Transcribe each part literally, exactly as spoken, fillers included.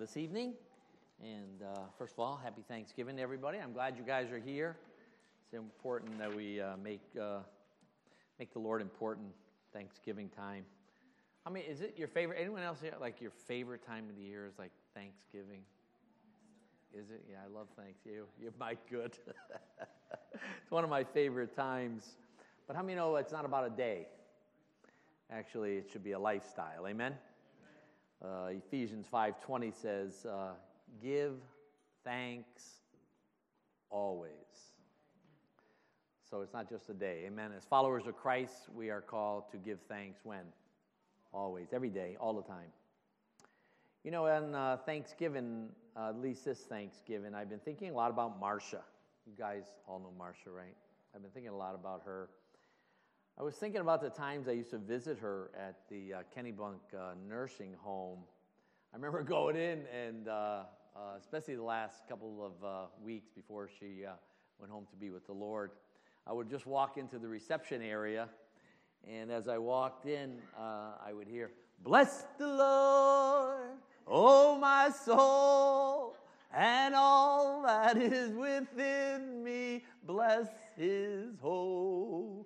this evening. And uh, first of all, happy Thanksgiving to everybody. I'm glad you guys are here. It's important that we uh, make uh, make the Lord important Thanksgiving time. I mean, is it your favorite? Anyone else here, like your favorite time of the year is like Thanksgiving? Is it? Yeah, I love Thanksgiving. You're my good. It's one of my favorite times. But how many know it's not about a day? Actually, it should be a lifestyle. Amen? Uh, Ephesians five twenty says, uh, give thanks always. So it's not just a day. Amen? As followers of Christ, we are called to give thanks when? Always. Every day. All the time. You know, on uh, Thanksgiving, uh, at least this Thanksgiving, I've been thinking a lot about Marcia. You guys all know Marcia, right? I've been thinking a lot about her. I was thinking about the times I used to visit her at the uh, Kennebunk uh, nursing home. I remember going in, and uh, uh, especially the last couple of uh, weeks before she uh, went home to be with the Lord, I would just walk into the reception area, and as I walked in, uh, I would hear, "Bless the Lord, oh my soul, and all that is within me, bless his holy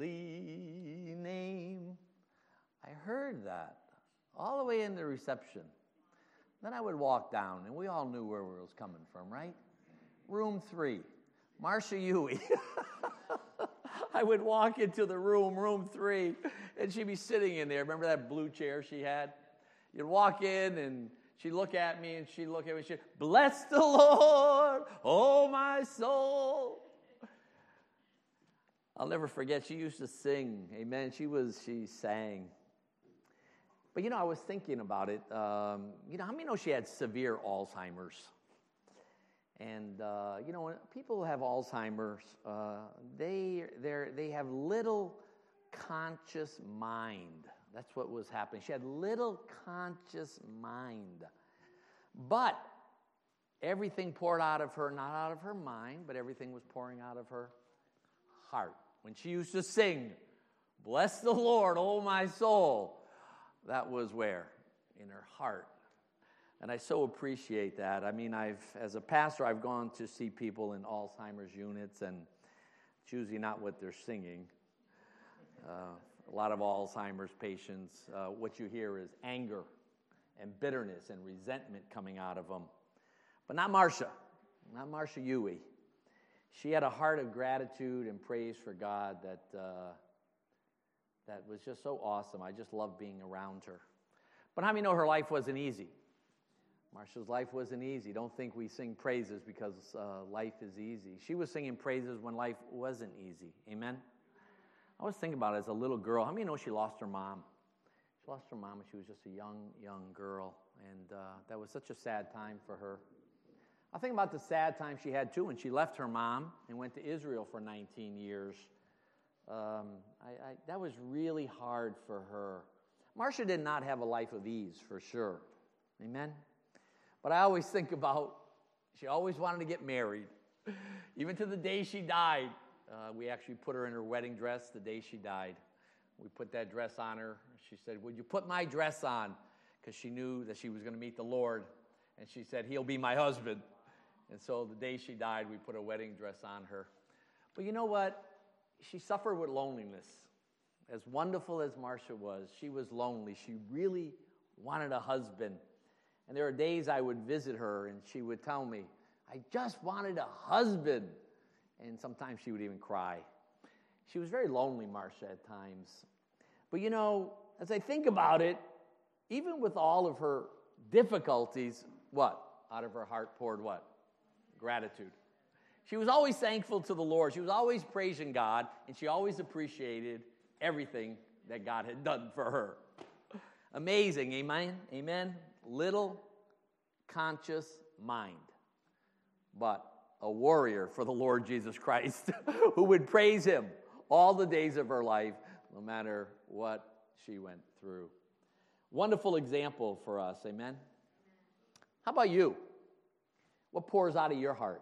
name." I heard that all the way in the reception. Then I would walk down, and we all knew where it was coming from, right? Room three, Marcia Huey. I would walk into the room, room three, and she'd be sitting in there. Remember that blue chair she had? You'd walk in, and she'd look at me, and she'd look at me, and she'd, "Bless the Lord, oh my soul." I'll never forget, she used to sing. Amen. She was, she sang. But, you know, I was thinking about it. Um, you know, how many know she had severe Alzheimer's? And, uh, you know, when people who have Alzheimer's, uh, they they they have little conscious mind. That's what was happening. She had little conscious mind. But everything poured out of her, not out of her mind, but everything was pouring out of her heart. When she used to sing, "Bless the Lord, oh my soul," that was where? In her heart. And I so appreciate that. I mean, I've as a pastor, I've gone to see people in Alzheimer's units, and it's usually not what they're singing. Uh, a lot of Alzheimer's patients, uh, what you hear is anger and bitterness and resentment coming out of them. But not Marcia, not Marcia Huey. She had a heart of gratitude and praise for God that uh, that was just so awesome. I just loved being around her. But how many know her life wasn't easy? Marcia's life wasn't easy. Don't think we sing praises because uh, life is easy. She was singing praises when life wasn't easy. Amen? I was thinking about it as a little girl. How many know she lost her mom? She lost her mom when she was just a young, young girl. And uh, that was such a sad time for her. I think about the sad time she had, too, when she left her mom and went to Israel for nineteen years. Um, I, I, that was really hard for her. Marcia did not have a life of ease, for sure. Amen? But I always think about, she always wanted to get married. Even to the day she died. Uh, we actually put her in her wedding dress the day she died. We put that dress on her. She said, "Would you put my dress on?" Because she knew that she was going to meet the Lord. And she said, "He'll be my husband." And so the day she died, we put a wedding dress on her. But you know what? She suffered with loneliness. As wonderful as Marcia was, she was lonely. She really wanted a husband. And there were days I would visit her, and she would tell me, "I just wanted a husband." And sometimes she would even cry. She was very lonely, Marcia, at times. But you know, as I think about it, even with all of her difficulties, what? Out of her heart poured what? Gratitude. She was always thankful to the Lord. She was always praising God, and she always appreciated everything that God had done for her. Amazing, amen? Amen? Little conscious mind, but a warrior for the Lord Jesus Christ who would praise him all the days of her life, no matter what she went through. Wonderful example for us, amen? How about you? What pours out of your heart?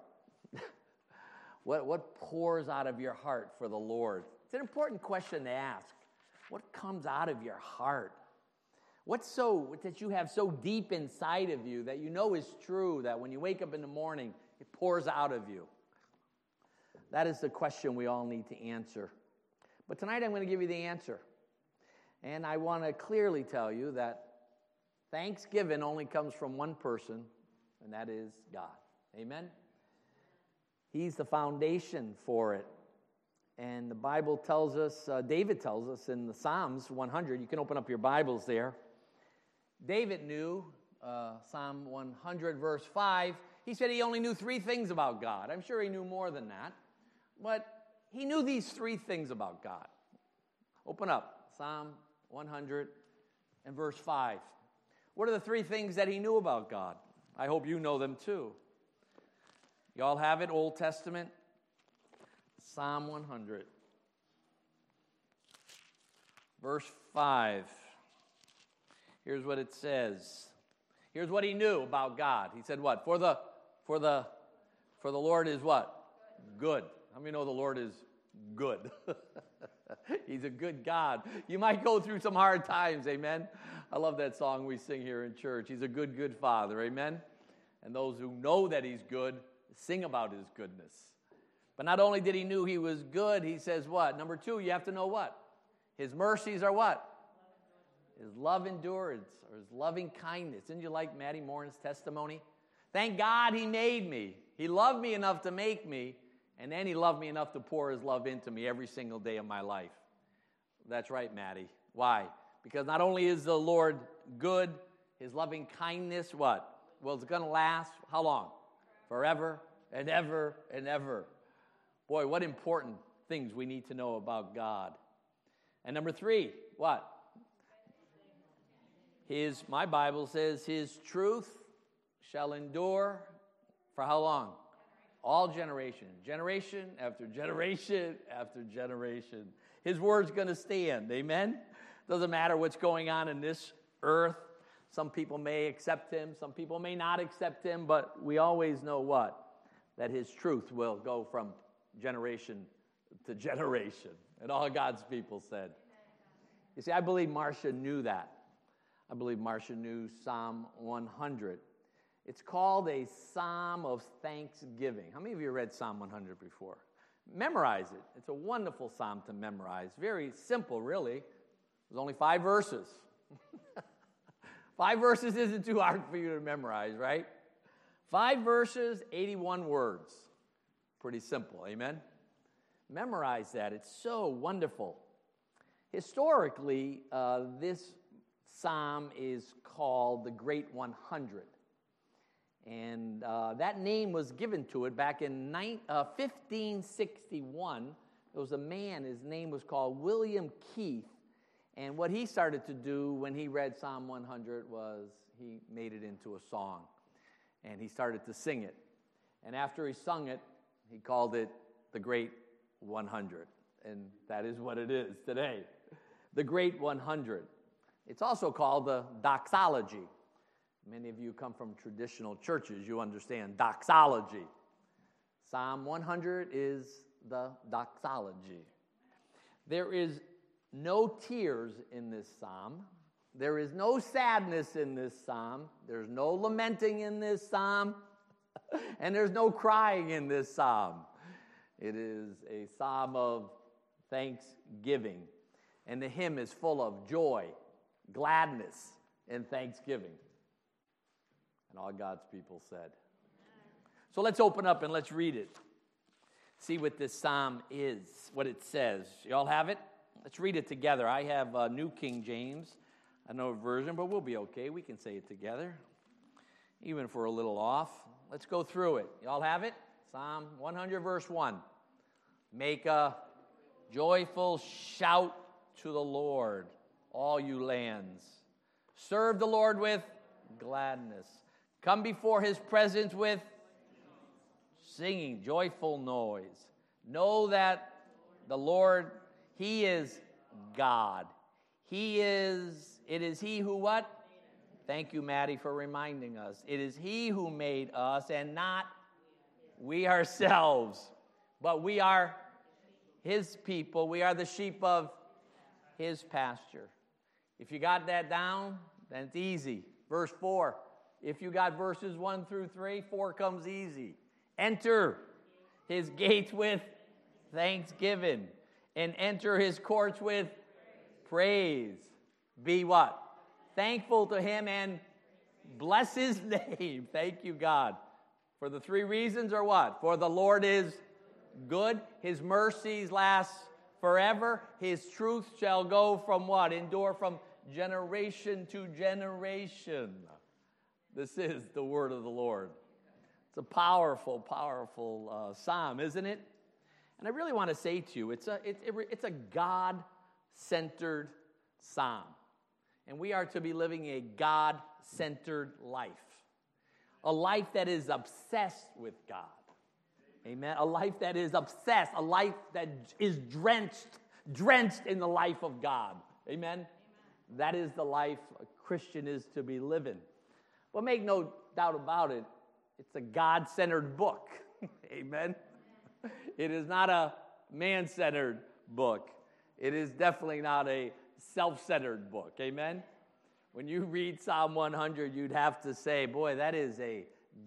what, what pours out of your heart for the Lord? It's an important question to ask. What comes out of your heart? What's so that you have so deep inside of you that you know is true, that when you wake up in the morning, it pours out of you? That is the question we all need to answer. But tonight I'm going to give you the answer. And I want to clearly tell you that thanksgiving only comes from one person, and that is God. Amen? He's the foundation for it. And the Bible tells us, uh, David tells us in the Psalms one hundred, you can open up your Bibles there. David knew, uh, Psalm one hundred, verse five, he said he only knew three things about God. I'm sure he knew more than that. But he knew these three things about God. Open up, Psalm one hundred and verse five. What are the three things that he knew about God? I hope you know them too. You all have it, Old Testament? Psalm one hundred. Verse five. Here's what it says. Here's what he knew about God. He said what? For the for the for the Lord is what? Good. How many know the Lord is good? He's a good God. You might go through some hard times, amen? I love that song we sing here in church. He's a good, good Father, amen? And those who know that he's good sing about his goodness. But not only did he knew he was good, he says what? Number two, you have to know what? His mercies are what? His love endurance, or his loving kindness. Didn't you like Maddie Morin's testimony? Thank God he made me. He loved me enough to make me, and then he loved me enough to pour his love into me every single day of my life. That's right, Maddie. Why? Because not only is the Lord good, his loving kindness, what? Well, it's going to last, how long? Forever and ever and ever. Boy, what important things we need to know about God. And number three, what? His, my Bible says, his truth shall endure for how long? All generation. Generation after generation after generation. His word's going to stand. Amen? Doesn't matter what's going on in this earth. Some people may accept him. Some people may not accept him. But we always know what? That his truth will go from generation to generation. And all God's people said. You see, I believe Marcia knew that. I believe Marcia knew Psalm one hundred. It's called a psalm of thanksgiving. How many of you read Psalm one hundred before? Memorize it. It's a wonderful psalm to memorize. Very simple, really. There's only five verses. Five verses isn't too hard for you to memorize, right? Five verses, eighty-one words. Pretty simple, amen? Memorize that. It's so wonderful. Historically, uh, this psalm is called the Great one hundred. And uh, that name was given to it back in fifteen sixty-one. There was a man, his name was called William Keith. And what he started to do when he read Psalm one hundred was he made it into a song. And he started to sing it. And after he sung it, he called it the Great one hundred. And that is what it is today. The Great one hundred. It's also called the doxology. Many of you come from traditional churches. You understand doxology. Psalm one hundred is the doxology. There is no tears in this psalm. There is no sadness in this psalm. There's no lamenting in this psalm. And there's no crying in this psalm. It is a psalm of thanksgiving. And the hymn is full of joy, gladness, and thanksgiving. And all God's people said. So let's open up and let's read it. See what this psalm is, what it says. You all have it? Let's read it together. I have uh, New King James. I know a version, but we'll be okay. We can say it together, even if we're a little off. Let's go through it. You all have it? Psalm one hundred, verse one. Make a joyful shout to the Lord, all you lands. Serve the Lord with gladness. Come before his presence with singing, joyful noise. Know that the Lord, he is God. He is, it is he who what? Thank you, Maddie, for reminding us. It is he who made us and not we ourselves. But we are his people. We are the sheep of his pasture. If you got that down, then it's easy. Verse four. If you got verses one through three, four comes easy. Enter his gates with thanksgiving, and enter his courts with praise. Be what? Thankful to him and bless his name. Thank you, God. For the three reasons are what? For the Lord is good. His mercies last forever. His truth shall go from what? Endure from generation to generation. This is the word of the Lord. It's a powerful, powerful uh, psalm, isn't it? And I really want to say to you, it's a, it, it, it's a God-centered psalm. And we are to be living a God-centered life. A life that is obsessed with God. Amen? A life that is obsessed. A life that is drenched, drenched in the life of God. Amen? Amen. That is the life a Christian is to be living. But make no doubt about it, it's a God-centered book. Amen? It is not a man-centered book. It is definitely not a self-centered book. Amen? When you read Psalm one hundred, you'd have to say, boy, that is a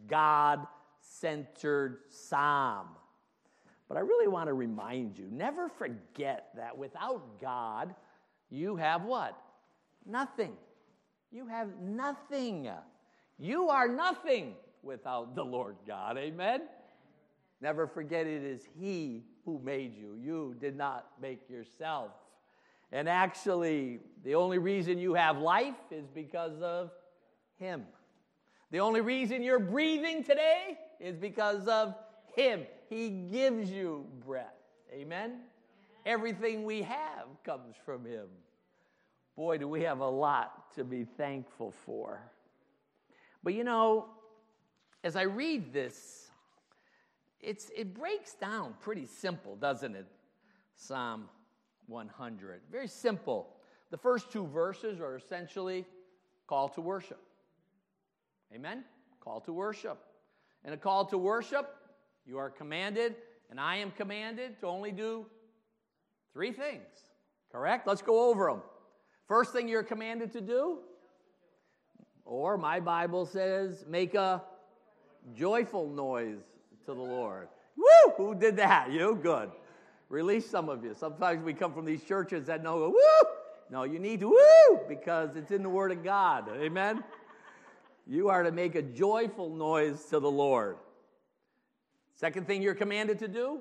God-centered psalm. But I really want to remind you, never forget that without God, you have what? Nothing. You have nothing. You are nothing without the Lord God. Amen? Never forget it is He who made you. You did not make yourself. And actually, the only reason you have life is because of Him. The only reason you're breathing today is because of Him. He gives you breath. Amen? Everything we have comes from Him. Boy, do we have a lot to be thankful for. But you know, as I read this, it's, it breaks down pretty simple, doesn't it? Psalm one hundred. Very simple. The first two verses are essentially call to worship. Amen? Call to worship. And a call to worship, you are commanded, and I am commanded to only do three things. Correct? Let's go over them. First thing you're commanded to do, or my Bible says, make a joyful noise to the Lord. Woo! Who did that? You? Good. Release some of you. Sometimes we come from these churches that know, woo! No, you need to woo! Because it's in the Word of God. Amen? You are to make a joyful noise to the Lord. Second thing you're commanded to do?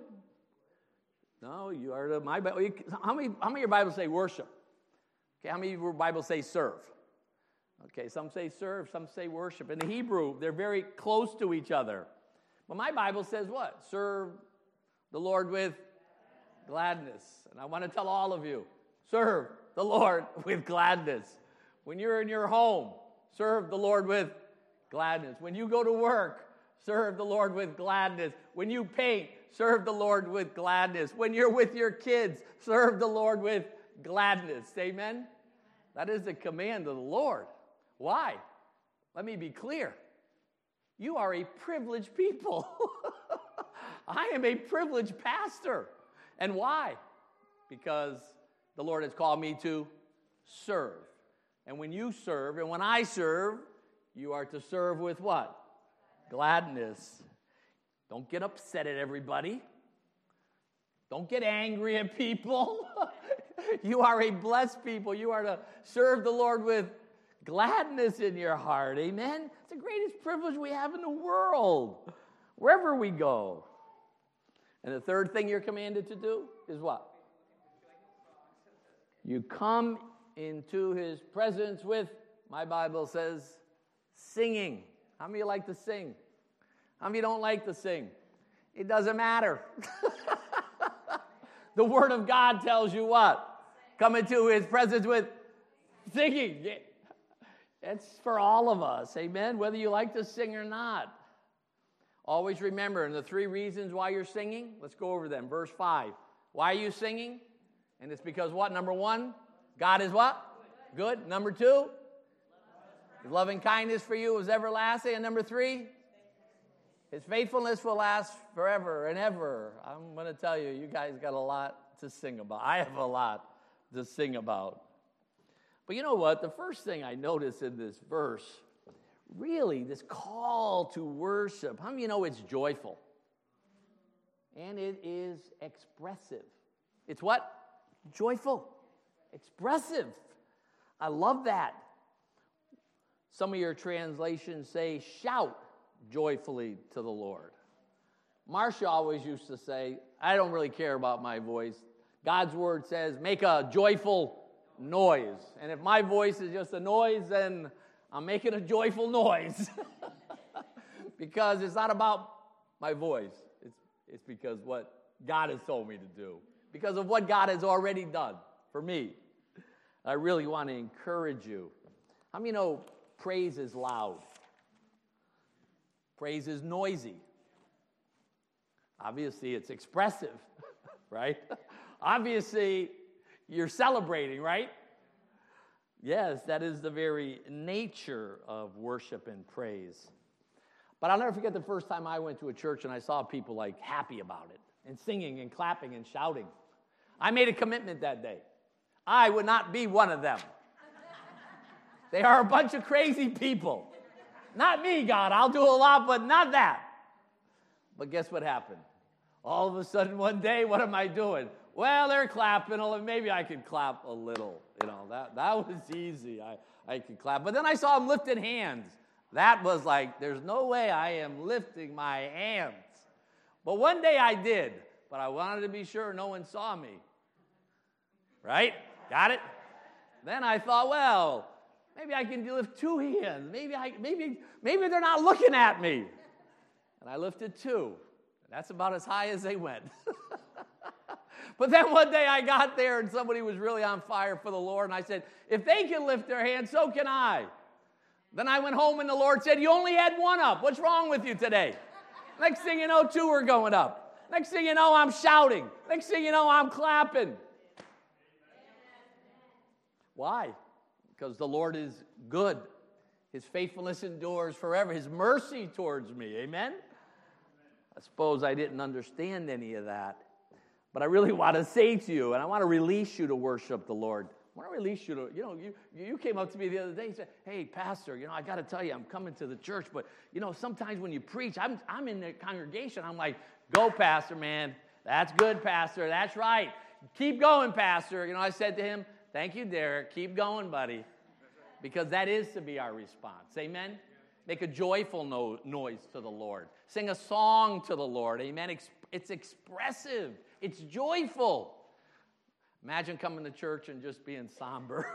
No, you are to, my Bible, how many, how many of your Bibles say worship? Okay, how many of your Bibles say serve? Okay, some say serve, some say worship. In the Hebrew, they're very close to each other. But my Bible says what? Serve the Lord with gladness. And I want to tell all of you, serve the Lord with gladness. When you're in your home, serve the Lord with gladness. When you go to work, serve the Lord with gladness. When you paint, serve the Lord with gladness. When you're with your kids, serve the Lord with gladness. Amen? That is the command of the Lord. Why? Let me be clear. You are a privileged people. I am a privileged pastor. And why? Because the Lord has called me to serve. And when you serve, and when I serve, you are to serve with what? Gladness. Don't get upset at everybody. Don't get angry at people. You are a blessed people. You are to serve the Lord with gladness in your heart. Amen? It's the greatest privilege we have in the world, wherever we go. And the third thing you're commanded to do is what? You come into His presence with, my Bible says, singing. How many of you like to sing? How many of you don't like to sing? It doesn't matter. The Word of God tells you what? Come into His presence with singing. It's for all of us, amen? Whether you like to sing or not. Always remember, and the three reasons why you're singing, let's go over them. Verse five. Why are you singing? And it's because what? Number one, God is what? Good. Number two, His loving kindness for you is everlasting. And number three, His faithfulness will last forever and ever. I'm going to tell you, you guys got a lot to sing about. I have a lot to sing about. But you know what? The first thing I notice in this verse, really, this call to worship, how many of you know it's joyful? And it is expressive. It's what? Joyful. Expressive. I love that. Some of your translations say, shout joyfully to the Lord. Marcia always used to say, I don't really care about my voice. God's word says, make a joyful noise. And if my voice is just a noise, then I'm making a joyful noise. Because it's not about my voice. It's, it's because what God has told me to do. Because of what God has already done for me. I really want to encourage you. How many know praise is loud? Praise is noisy. Obviously, it's expressive, right? Obviously, you're celebrating, right? Yes, that is the very nature of worship and praise. But I'll never forget the first time I went to a church and I saw people like happy about it and singing and clapping and shouting. I made a commitment that day. I would not be one of them. They are a bunch of crazy people. Not me, God. I'll do a lot, but not that. But guess what happened? All of a sudden one day, what am I doing? Well, they're clapping. Maybe I could clap a little. You know, that, that was easy. I, I could clap. But then I saw them lifting hands. That was like, there's no way I am lifting my hands. But one day I did. But I wanted to be sure no one saw me. Right? Got it? Then I thought, well, maybe I can lift two hands. Maybe I, maybe, maybe they're not looking at me. And I lifted two. That's about as high as they went. But then one day I got there and somebody was really on fire for the Lord. And I said, if they can lift their hands, so can I. Then I went home and the Lord said, you only had one up. What's wrong with you today? Next thing you know, two are going up. Next thing you know, I'm shouting. Next thing you know, I'm clapping. Why? Because the Lord is good. His faithfulness endures forever. His mercy towards me. Amen? I suppose I didn't understand any of that. But I really want to say to you, and I want to release you to worship the Lord. I want to release you to, you know, you, you came up to me the other day and said, hey, Pastor, you know, I got to tell you, I'm coming to the church, but, you know, sometimes when you preach, I'm, I'm in the congregation, I'm like, go, Pastor, man. That's good, Pastor. That's right. Keep going, Pastor. You know, I said to him, thank you, Derek. Keep going, buddy. Because that is to be our response. Amen? Make a joyful no- noise to the Lord. Sing a song to the Lord. Amen? Ex- it's expressive. It's joyful. Imagine coming to church and just being somber.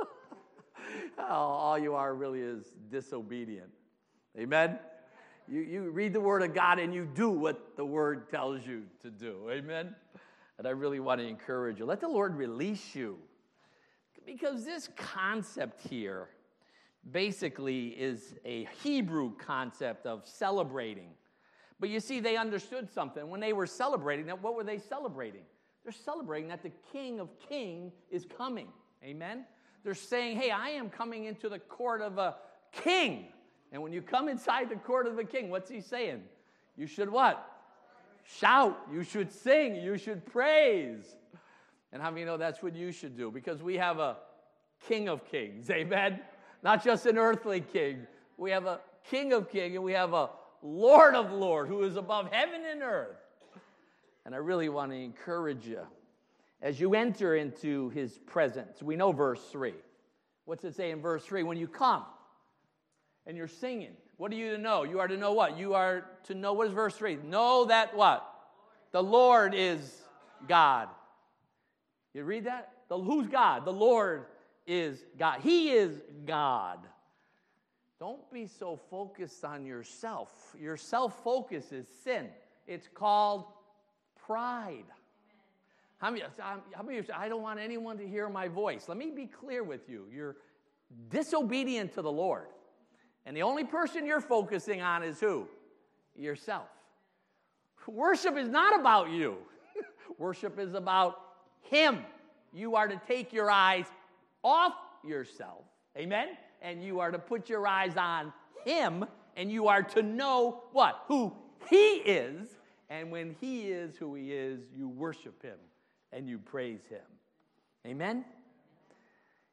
All you are really is disobedient. Amen? You, you read the Word of God and you do what the Word tells you to do. Amen? And I really want to encourage you. Let the Lord release you. Because this concept here basically is a Hebrew concept of celebrating. But you see, they understood something. When they were celebrating, what were they celebrating? They're celebrating that the King of Kings is coming. Amen? They're saying, hey, I am coming into the court of a king. And when you come inside the court of a king, what's he saying? You should what? Shout. You should sing. You should praise. And how many know that's what you should do? Because we have a King of Kings. Amen? Not just an earthly king. We have a King of Kings and we have a Lord of Lords who is above heaven and earth. And I really want to encourage you as you enter into his presence. We know verse three. What's it say in verse three? When you come and you're singing, what are you to know? You are to know what? You are to know, what is verse three? Know that what? The Lord is God. You read that? The, who's God? The Lord is God. He is God. Don't be so focused on yourself. Your self-focus is sin. It's called pride. How many, how many of you say, I don't want anyone to hear my voice? Let me be clear with you. You're disobedient to the Lord. And the only person you're focusing on is who? Yourself. Worship is not about you. Worship is about him. You are to take your eyes off yourself. Amen? And you are to put your eyes on him, and you are to know what? Who he is. And when he is who he is, you worship him and you praise him. Amen?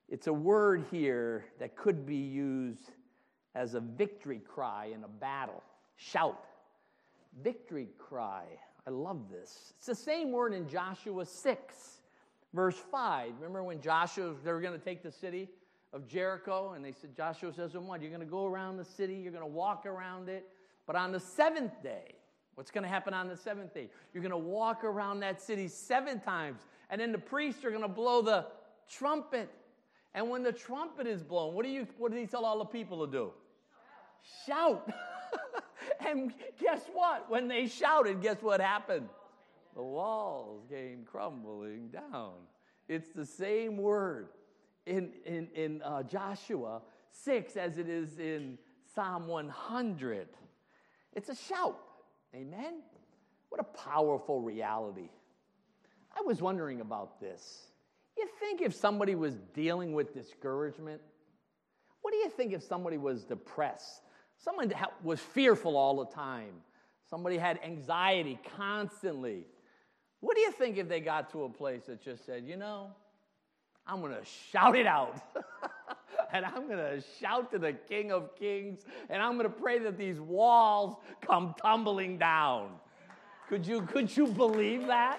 It's a word here that could be used as a victory cry in a battle. Shout. Victory cry. I love this. It's the same word in Joshua six, verse five. Remember when Joshua, they were going to take the city of Jericho, and they said, Joshua says, what? You're going to go around the city, you're going to walk around it, but on the seventh day, what's going to happen on the seventh day? You're going to walk around that city seven times, and then the priests are going to blow the trumpet. And when the trumpet is blown, what do you? What did he tell all the people to do? Shout. Shout. And guess what? When they shouted, guess what happened? The walls came crumbling down. It's the same word in, in, in uh, Joshua six as it is in Psalm one hundred. It's a shout. Amen? What a powerful reality. I was wondering about this. You think if somebody was dealing with discouragement, what do you think if somebody was depressed? Someone was fearful all the time. Somebody had anxiety constantly. What do you think if they got to a place that just said, you know, I'm going to shout it out. And I'm going to shout to the King of Kings. And I'm going to pray that these walls come tumbling down. Could you, could you believe that?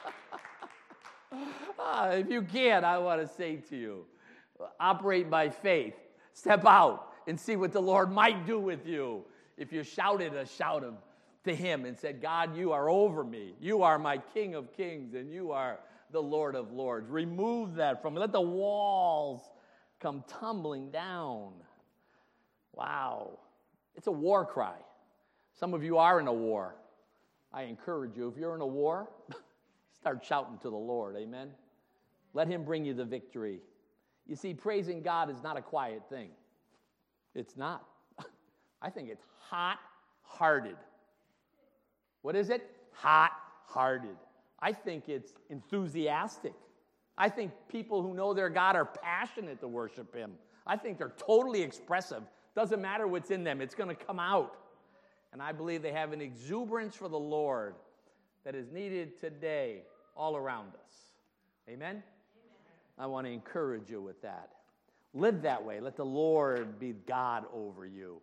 Ah, if you can't, I want to say to you, operate by faith. Step out and see what the Lord might do with you if you shouted a shout of, to him and said, God, you are over me. You are my King of Kings, and you are the Lord of Lords. Remove that from me. Let the walls come tumbling down. Wow. It's a war cry. Some of you are in a war. I encourage you, if you're in a war, start shouting to the Lord, amen? Let him bring you the victory. You see, praising God is not a quiet thing. It's not. I think it's hot-hearted. What is it? Hot-hearted. I think it's enthusiastic. I think people who know their God are passionate to worship him. I think they're totally expressive. Doesn't matter what's in them. It's going to come out. And I believe they have an exuberance for the Lord that is needed today all around us. Amen? Amen. I want to encourage you with that. Live that way. Let the Lord be God over you.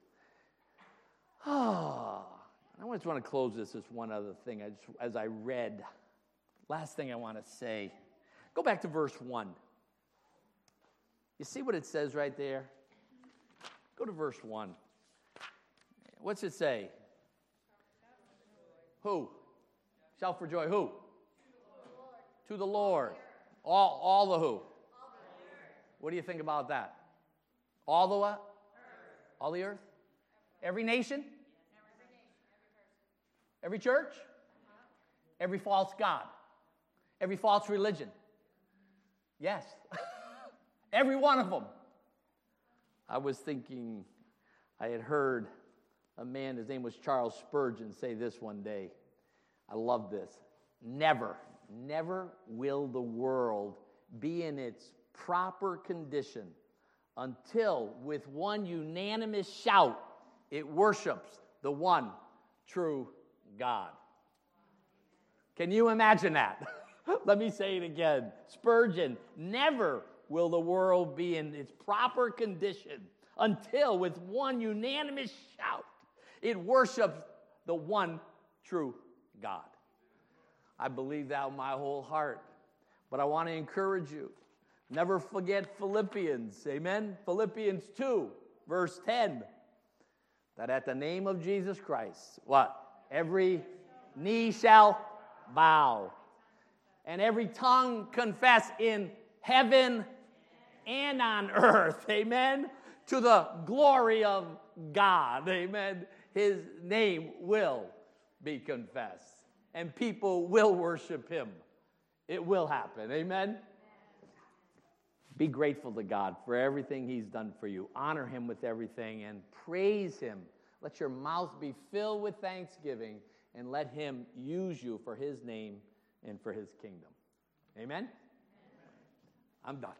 Ah, I just want to close this with one other thing. I just, as I read, last thing I want to say. Go back to verse one. You see what it says right there? Go to verse one. What's it say? Who? Shout for joy. Who? To the Lord. All, all the who? What do you think about that? All the what? All the earth? Every nation? Every church? Every false god? Every false religion? Yes. Every one of them. I was thinking, I had heard a man, his name was Charles Spurgeon, say this one day. I love this. Never, never will the world be in its proper condition until, with one unanimous shout, it worships the one true God. Can you imagine that? Let me say it again. Spurgeon, never will the world be in its proper condition until, with one unanimous shout, it worships the one true God. I believe that with my whole heart. But I want to encourage you. Never forget Philippians. Amen? Philippians two, verse ten. That at the name of Jesus Christ, what? Every knee shall bow. And every tongue confess in heaven and on earth. Amen? To the glory of God. Amen? His name will be confessed. And people will worship him. It will happen. Amen? Be grateful to God for everything he's done for you. Honor him with everything and praise him. Let your mouth be filled with thanksgiving and let him use you for his name and for his kingdom. Amen? I'm done.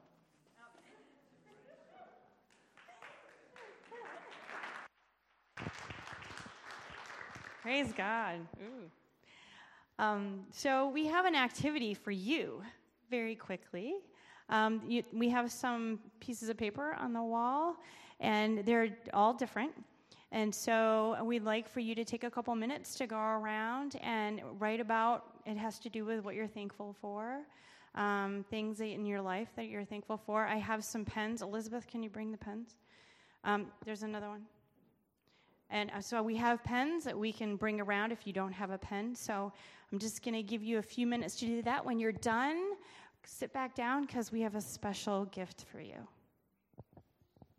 Praise God. Ooh. Um, so we have an activity for you very quickly. Um, you, we have some pieces of paper on the wall, and they're all different. And so we'd like for you to take a couple minutes to go around and write about, it has to do with what you're thankful for, um, things in your life that you're thankful for. I have some pens. Elizabeth, can you bring the pens? Um, there's another one. And uh, so we have pens that we can bring around if you don't have a pen. So I'm just going to give you a few minutes to do that. When you're done, sit back down because we have a special gift for you.